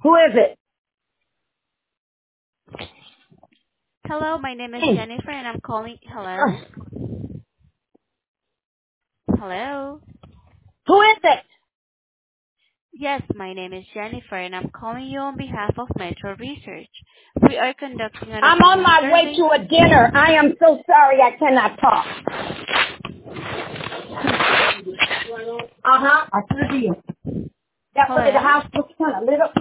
Who is it? Hello, my name is Jennifer, and I'm calling. Hello? Hello? Who is it? Yes, my name is Jennifer, and I'm calling you on behalf of Metro Research. We are conducting an I'm on opinion my way survey. to a dinner. I am so sorry I cannot talk. I sure did. That way the Hello? house looks kind of lit up